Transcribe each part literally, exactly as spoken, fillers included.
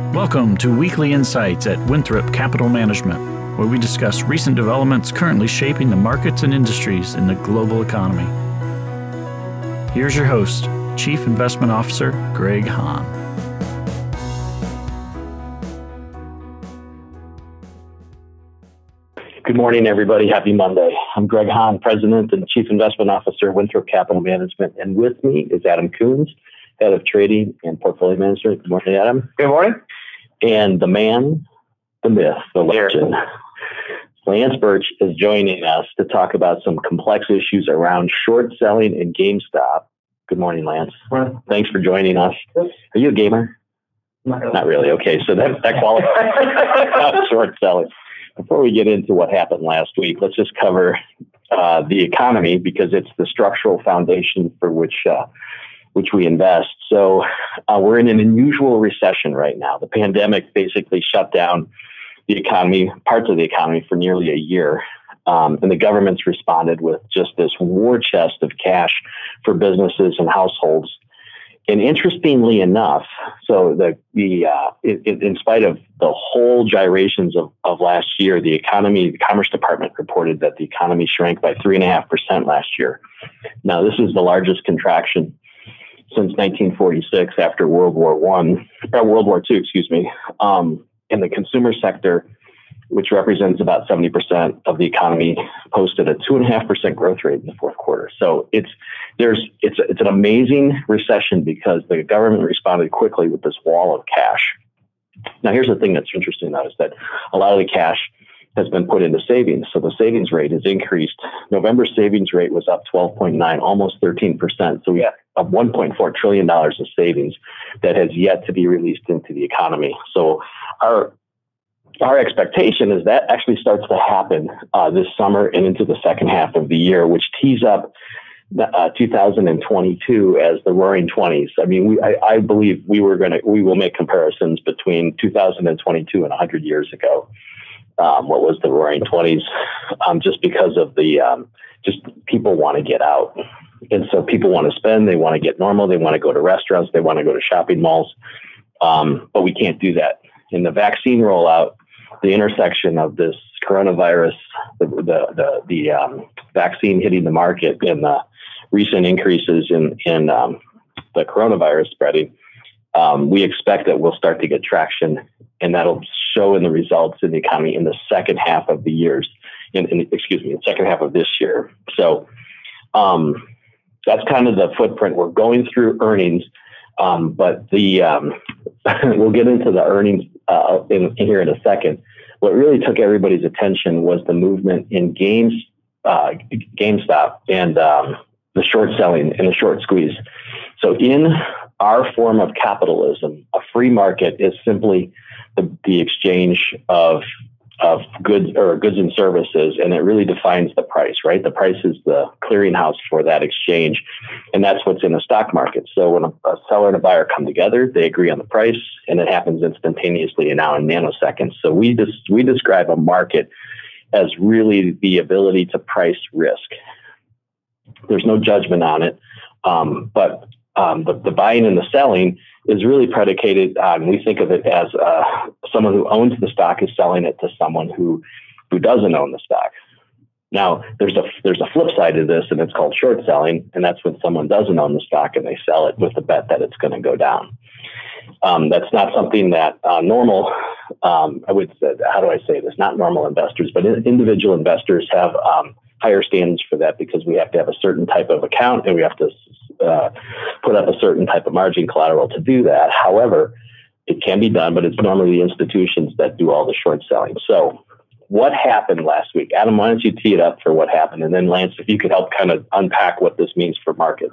Welcome to Weekly Insights at Winthrop Capital Management, where we discuss recent developments currently shaping the markets and industries in the global economy. Here's your host, Chief Investment Officer Greg Hahn. Good morning, everybody. Happy Monday. I'm Greg Hahn, President and Chief Investment Officer, Winthrop Capital Management. And with me is Adam Coons, Head of Trading and Portfolio Management. Good morning, Adam. Good morning. And the man, the myth, the legend, Lance Birch is joining us to talk about some complex issues around short selling and GameStop. Good morning, Lance. Morning. Thanks for joining us. Are you a gamer? Not really. Not really. Okay, so that, that qualifies short selling. Before we get into what happened last week, let's just cover uh, the economy because it's the structural foundation for which uh, which we invest. So uh, we're in an unusual recession right now. The pandemic basically shut down the economy, parts of the economy, for nearly a year. Um, and the government's responded with just this war chest of cash for businesses and households. And interestingly enough, so the the uh, it, it, in spite of the whole gyrations of, of last year, the economy, the Commerce Department reported that the economy shrank by three and a half percent last year. Now, this is the largest contraction since nineteen forty-six, after World War One, or World War Two, excuse me. Um, in the consumer sector, which represents about seventy percent of the economy, posted a two and a half percent growth rate in the fourth quarter. So it's there's it's it's an amazing recession because the government responded quickly with this wall of cash. Now, here's the thing that's interesting, though, is that a lot of the cash has been put into savings. So the savings rate has increased. November's savings rate was up twelve point nine, almost thirteen percent. So we have of one point four trillion dollars of savings that has yet to be released into the economy. So our Our expectation is that actually starts to happen uh, this summer and into the second half of the year, which tees up uh, two thousand twenty-two as the Roaring Twenties. I mean, we, I, I believe we were going to we will make comparisons between two thousand twenty-two and one hundred years ago. Um, what was the Roaring Twenties? Um, just because of the um, just people want to get out, and so people want to spend. They want to get normal. They want to go to restaurants. They want to go to shopping malls. Um, but we can't do that. In the vaccine rollout, the intersection of this coronavirus, the the the, the um, vaccine hitting the market, and the recent increases in in um, the coronavirus spreading, um, we expect that we'll start to get traction, and that'll show in the results in the economy in the second half of the years. In, in excuse me, the second half of this year. So um, that's kind of the footprint. We're going through earnings, um, but the um, we'll get into the earnings uh, in, in here in a second. What really took everybody's attention was the movement in games, uh, GameStop, and um, the short selling and the short squeeze. So in our form of capitalism, a free market is simply the, the exchange of of goods or goods and services, and it really defines the price, right? The price is the clearinghouse for that exchange, and that's what's in the stock market. So when a, a seller and a buyer come together, they agree on the price, and it happens instantaneously and now in nanoseconds. So we just we describe a market as really the ability to price risk. There's no judgment on it, um, but um, the, the buying and the selling is really predicated on, we think of it as uh, someone who owns the stock is selling it to someone who who doesn't own the stock. Now, there's a there's a flip side to this, and it's called short selling, and that's when someone doesn't own the stock and they sell it with the bet that it's going to go down. Um, that's not something that uh, normal, um, I would say, how do I say this? Not normal investors, but in, individual investors have um, higher standards for that because we have to have a certain type of account and we have to uh, put up a certain type of margin collateral to do that. However, it can be done, but it's normally the institutions that do all the short selling. So what happened last week? Adam, why don't you tee it up for what happened? And then Lance, if you could help kind of unpack what this means for markets.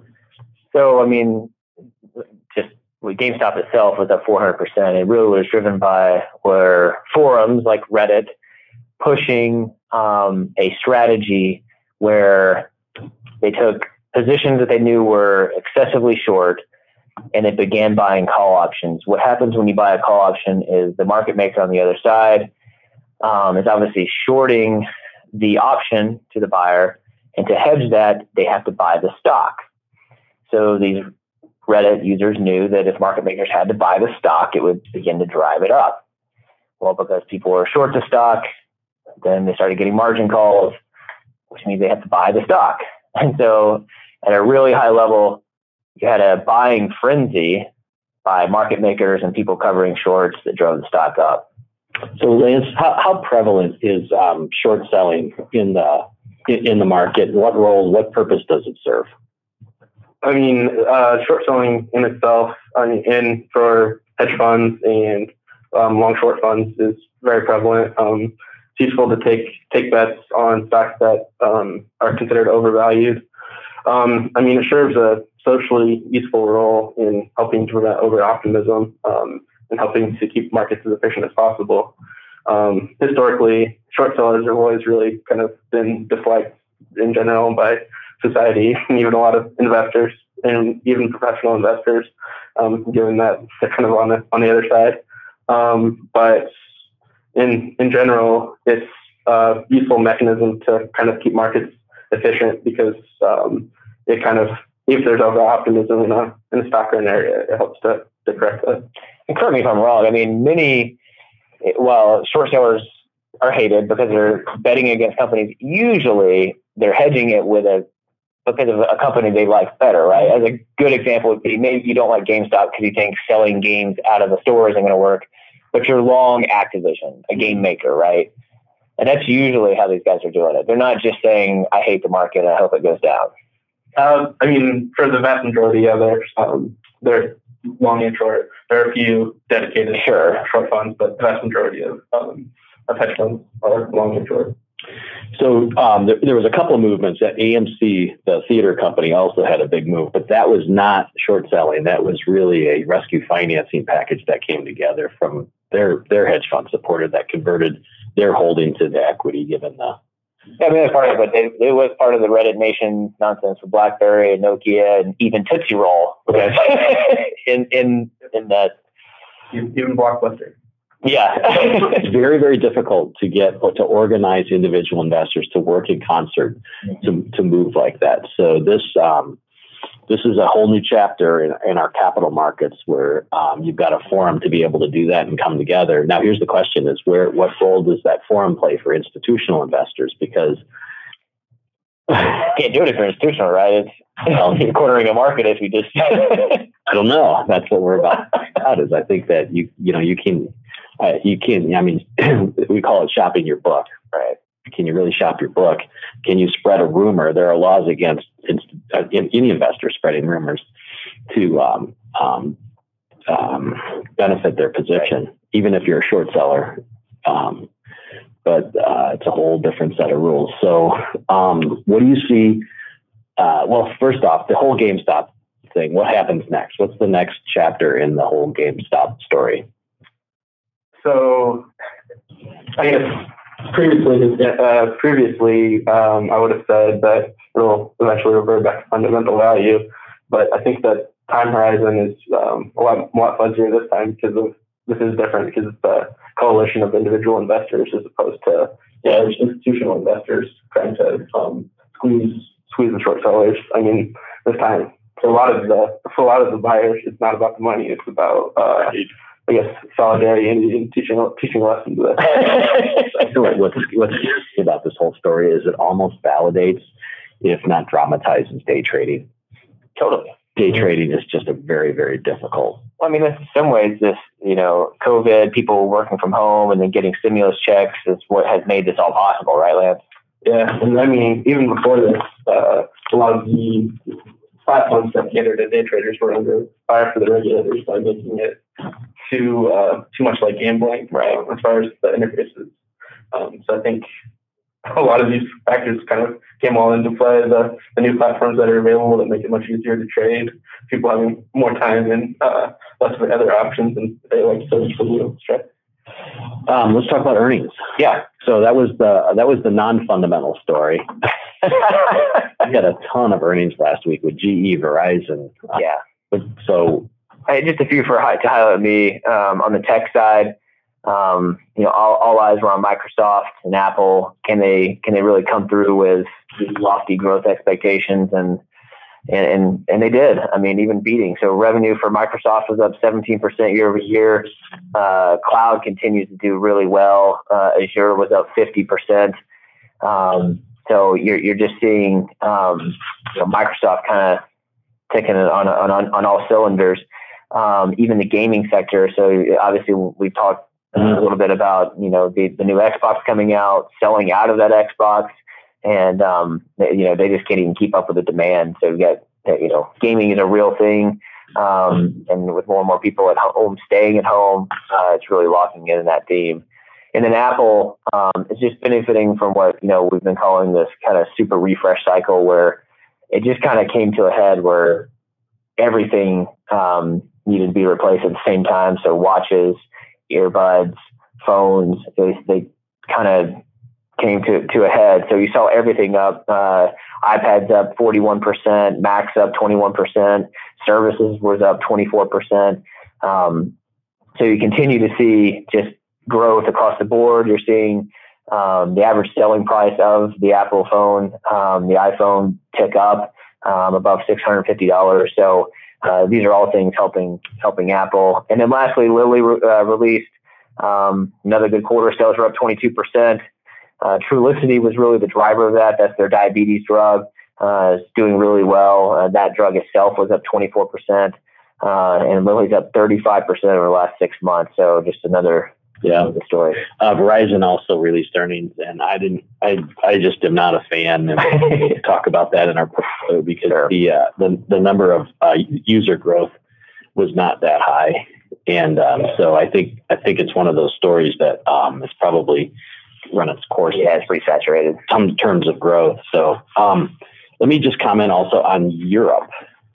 So, I mean, just GameStop itself was up four hundred percent. It really was driven by were forums like Reddit pushing um, a strategy where they took positions that they knew were excessively short and it began buying call options. What happens when you buy a call option is the market maker on the other side um, is obviously shorting the option to the buyer, and to hedge that, they have to buy the stock. So these Reddit users knew that if market makers had to buy the stock, it would begin to drive it up. Well, because people were short the stock, then they started getting margin calls, which means they have to buy the stock. And so at a really high level, you had a buying frenzy by market makers and people covering shorts that drove the stock up. So, Lance, how, how prevalent is um, short selling in the in, in the market? What role, what purpose does it serve? I mean, uh, short selling in itself, I mean, in for hedge funds and um, long short funds is very prevalent. Um, it's useful to take take bets on stocks that um, are considered overvalued. Um, I mean, it serves a socially useful role in helping to prevent over optimism um, and helping to keep markets as efficient as possible. Um, historically, short sellers have always really kind of been disliked in general by society and even a lot of investors and even professional investors, um, given that they're kind of on the on the other side. Um, but in in general, it's a useful mechanism to kind of keep markets efficient because um, it kind of, if there's over optimism in a in a stock or an area, it helps to, to correct that. And correct me if I'm wrong. I mean, many, well, short sellers are hated because they're betting against companies. Usually, they're hedging it with a because of a company they like better, right? As a good example would be maybe you don't like GameStop because you think selling games out of the store isn't going to work, but you're long Activision, a game maker, right? And that's usually how these guys are doing it. They're not just saying, I hate the market, I hope it goes down. Uh, I mean, for the vast majority of their, um, they're long and short. There are a few dedicated sure. short funds, but the vast majority of, um, of hedge funds are long and short. So um, there, there was a couple of movements. At A M C, the theater company, also had a big move, but that was not short selling. That was really a rescue financing package that came together from their their hedge fund supported that converted their holding to the equity given the. Yeah, I mean, that's part of it. It, it was part of the Reddit Nation nonsense with BlackBerry and Nokia and even Tootsie Roll in in in that. Even Blockbuster. Yeah. It's very, very difficult to get to organize individual investors to work in concert to, to move like that. So this um, this is a whole new chapter in, in our capital markets where um, you've got a forum to be able to do that and come together. Now, here's the question is where what role does that forum play for institutional investors? Because you can't do it if you're institutional, right? It's well, you're cornering a market as we just I don't know. That's what we're about to find out is I think that you you know you can Uh, you can, I mean, we call it shopping your book, right? Can you really shop your book? Can you spread a rumor? There are laws against in, uh, in, any investor spreading rumors to um, um, um, benefit their position, right. Even if you're a short seller. Um, but uh, it's a whole different set of rules. So um, what do you see? Uh, well, first off, the whole GameStop thing, what happens next? What's the next chapter in the whole GameStop story? So, I guess previously, uh, previously, um, I would have said that it'll eventually revert back to fundamental value, but I think that time horizon is um, a lot, a lot fuzzier this time because of this is different because it's a coalition of individual investors as opposed to yeah, institutional investors trying to um, squeeze squeeze the short sellers. I mean, this time for a lot of the for a lot of the buyers, it's not about the money; it's about uh, I guess solidarity and, and teaching teaching lessons. I feel like what's what's interesting about this whole story is it almost validates, if not dramatizes, day trading. Totally, day trading is just a very very difficult. Well, I mean, in some ways, this you know, COVID, people working from home, and then getting stimulus checks is what has made this all possible, right, Lance? Yeah, and I mean, even before this, uh, a lot of the platforms that cater to day traders were under fire for the regulators by making it too uh, too much like gambling, right? As far as the interfaces, um, so I think a lot of these factors kind of came all into play. The the new platforms that are available that make it much easier to trade, people having more time and uh, less of other options, and they like so to stress. Um, let's talk about earnings. Yeah. So that was the that was the non-fundamental story. We had a ton of earnings last week with G E, Verizon. Yeah. Uh, so hey, just a few for to highlight me um, on the tech side. Um, you know, all, all eyes were on Microsoft and Apple. Can they can they really come through with these lofty growth expectations? And and, and, and they did. I mean, even beating. So revenue for Microsoft was up seventeen percent year over year. Uh, cloud continues to do really well. Uh, Azure was up fifty percent. Um, so you're, you're just seeing, um, you know, Microsoft kind of ticking on, on, on, on all cylinders. Um, even the gaming sector. So obviously we've talked a little bit about, you know, the, the new Xbox coming out, selling out of that Xbox. And, um, they, you know, they just can't even keep up with the demand. So you got, you know, gaming is a real thing. Um, and with more and more people at home, staying at home, uh, it's really locking in that theme. And then Apple, um, is just benefiting from what, you know, we've been calling this kind of super refresh cycle, where it just kind of came to a head where everything, um, needed to be replaced at the same time. So watches, earbuds, phones, they, they kind of came to, to a head. So you saw everything up, uh, iPads up forty-one percent, Macs up twenty-one percent, services was up twenty-four percent. Um, so you continue to see just growth across the board. You're seeing um, the average selling price of the Apple phone, um, the iPhone tick up um, above six hundred fifty dollars. So uh, these are all things helping helping Apple. And then lastly, Lilly uh, released um, another good quarter. Sales were up twenty-two percent. Uh, Trulicity was really the driver of that. That's their diabetes drug. Uh, it's doing really well. Uh, that drug itself was up twenty-four percent. Uh, and Lilly's up thirty-five percent over the last six months. So just another Yeah, the story. Uh, Verizon also released earnings, and I didn't. I I just am not a fan, and we'll talk about that in our portfolio because sure. the uh, the the number of uh, user growth was not that high, and um, yeah. so I think I think it's one of those stories that um, is probably run its course. Yeah, it's pretty saturated in terms of growth. So um, let me just comment also on Europe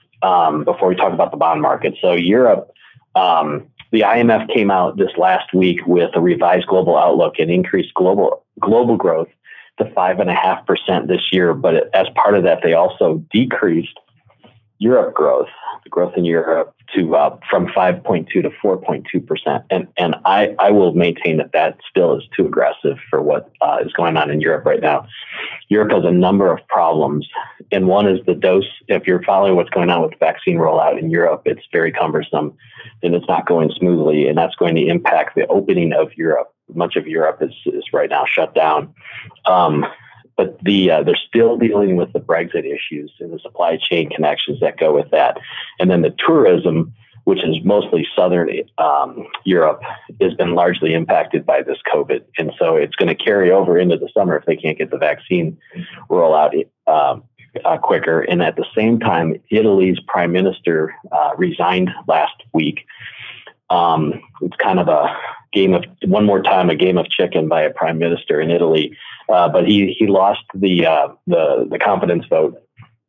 um, before we talk about the bond market. So Europe. Um, The I M F came out this last week with a revised global outlook and increased global global growth to five and a half percent this year. But as part of that, they also decreased Europe growth, the growth in Europe, to uh, from five point two to four point two percent. And and I, I will maintain that that still is too aggressive for what uh, is going on in Europe right now. Europe has a number of problems, and one is the dose. If you're following what's going on with the vaccine rollout in Europe, it's very cumbersome, and it's not going smoothly, and that's going to impact the opening of Europe. Much of Europe is, is right now shut down. Um, but the uh, they're still dealing with the Brexit issues and the supply chain connections that go with that. And then the tourism, which is mostly Southern um, Europe, has been largely impacted by this COVID. And so it's going to carry over into the summer if they can't get the vaccine rollout um, uh, quicker. And at the same time, Italy's prime minister uh, resigned last week. Um, it's kind of a game of, one more time, a game of chicken by a prime minister in Italy. Uh, but he, he lost the, uh, the, the confidence vote.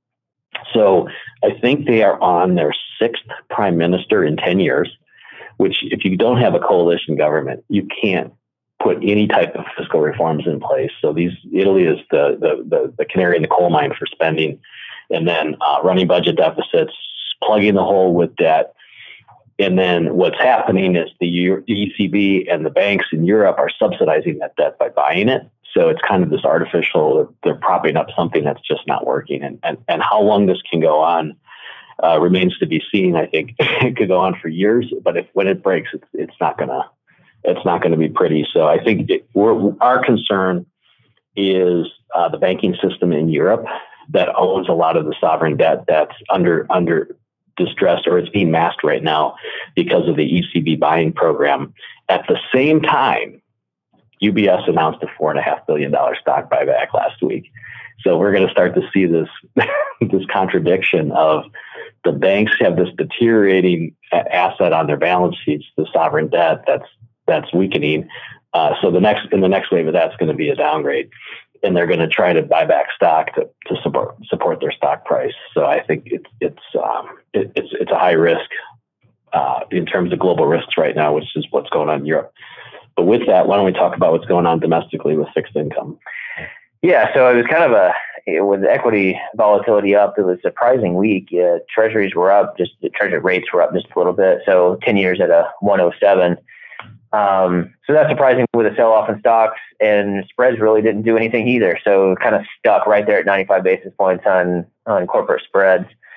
So I think they are on their sixth prime minister in ten years, which if you don't have a coalition government, you can't put any type of fiscal reforms in place. So these Italy is the, the, the, the canary in the coal mine for spending, and then uh, running budget deficits, plugging the hole with debt. And then what's happening is the E C B and the banks in Europe are subsidizing that debt by buying it. So it's kind of this artificial, they're propping up something that's just not working. And and, and how long this can go on uh, remains to be seen. I think it could go on for years, but if when it breaks, it's it's not gonna it's not gonna be pretty. So I think it, we're, our concern is uh, the banking system in Europe that owns a lot of the sovereign debt that's under under distressed, or it's being masked right now because of the E C B buying program. At the same time, U B S announced a four and a half billion dollar stock buyback last week. So we're going to start to see this this contradiction of the banks have this deteriorating asset on their balance sheets, the sovereign debt that's that's weakening. Uh, so the next in the next wave of that's going to be a downgrade, and they're going to try to buy back stock to, to support support their stock price. So I think it's it's um, it, it's it's a high risk uh, in terms of global risks right now, which is what's going on in Europe. But with that, why don't we talk about what's going on domestically with fixed income? Yeah, so it was kind of a, with equity volatility up, it was a surprising week. Uh, treasuries were up, just the treasury rates were up just a little bit. So ten years at a one oh seven. Um, so that's surprising with a sell-off in stocks, and spreads really didn't do anything either. So kind of stuck right there at ninety-five basis points on, on corporate spreads.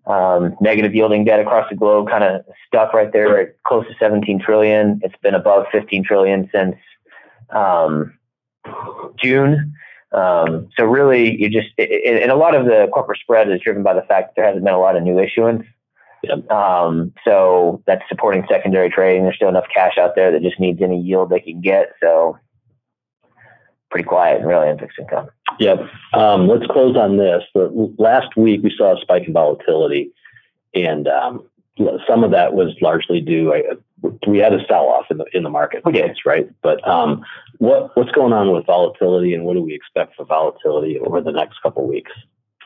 Um, negative yielding debt across the globe kind of stuck right there at close to seventeen trillion. It's been above fifteen trillion since um, June. Um, so really, you just it, and a lot of the corporate spread is driven by the fact that there hasn't been a lot of new issuance. Yep. Um, so that's supporting secondary trading. There's still enough cash out there that just needs any yield they can get. So pretty quiet, really, in fixed income. Yep. Um, let's close on this. The, last week we saw a spike in volatility, and um, some of that was largely due. I, we had a sell-off in the in the market. We did, right? But um, what what's going on with volatility, and what do we expect for volatility over the next couple of weeks?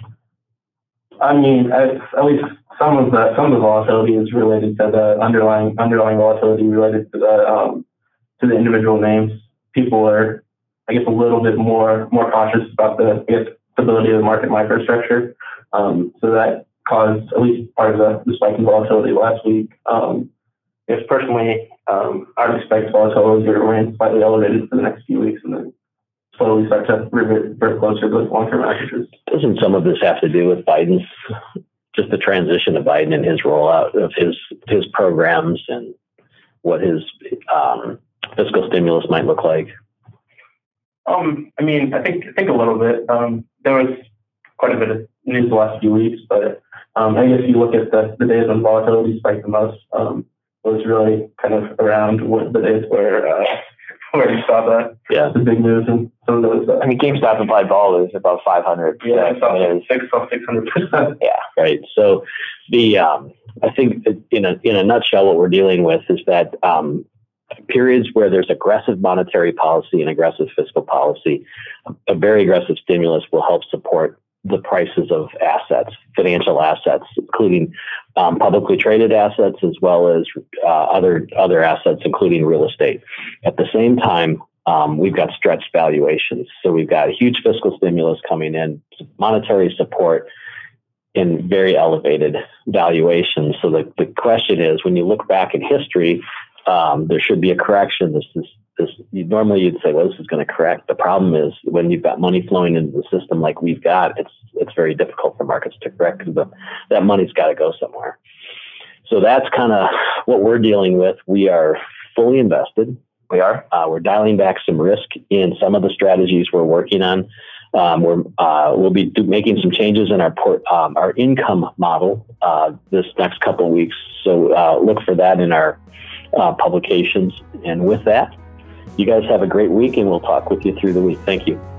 I mean, at, at least some of the some of the volatility is related to the underlying underlying volatility related to the um, to the individual names. People are, I guess, a little bit more more cautious about the I guess stability of the market microstructure. Um, so that caused at least part of the, the spike in volatility last week. Um, if personally, um, I would expect volatility to remain slightly elevated for the next few weeks, and then slowly start to revert, revert closer to those long-term averages. Doesn't some of this have to do with Biden's, just the transition of Biden and his rollout of his his programs and what his um, fiscal stimulus might look like? Um, I mean, I think I think a little bit. Um, there was quite a bit of news the last few weeks, but um, I guess if you look at the, the days when volatility spiked the most, um, it was really kind of around what the days where uh, where you saw the yeah. the big news and some of those. Uh, I mean, GameStop implied vol is above five hundred. Yeah, I saw I mean, six six hundred percent. Yeah, right. So the um, I think in a in a nutshell, what we're dealing with is that um, periods where there's aggressive monetary policy and aggressive fiscal policy, a very aggressive stimulus will help support the prices of assets, financial assets, including um, publicly traded assets, as well as uh, other other assets, including real estate. At the same time, um, we've got stretched valuations. So we've got a huge fiscal stimulus coming in, monetary support, and very elevated valuations. So the, the question is, when you look back in history, um, there should be a correction. This is This, you, normally you'd say, well, this is going to correct. The problem is when you've got money flowing into the system like we've got, it's it's very difficult for markets to correct because that money's got to go somewhere. So that's kind of what we're dealing with. We are fully invested. we are. Uh, we're dialing back some risk in some of the strategies we're working on. Um, we're uh, we'll be do, making some changes in our port, um, our income model uh, this next couple of weeks. So uh, look for that in our uh, publications. And with that, you guys have a great week, and we'll talk with you through the week. Thank you.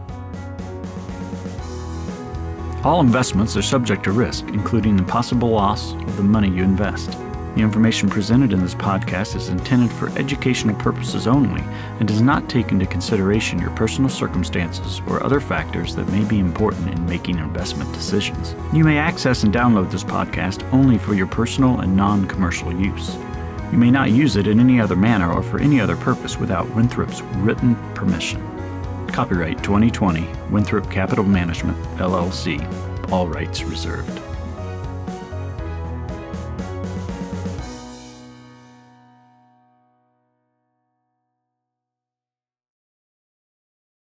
All investments are subject to risk, including the possible loss of the money you invest. The information presented in this podcast is intended for educational purposes only and does not take into consideration your personal circumstances or other factors that may be important in making investment decisions. You may access and download this podcast only for your personal and non-commercial use. You may not use it in any other manner or for any other purpose without Winthrop's written permission. Copyright twenty twenty, Winthrop Capital Management, L L C. All rights reserved.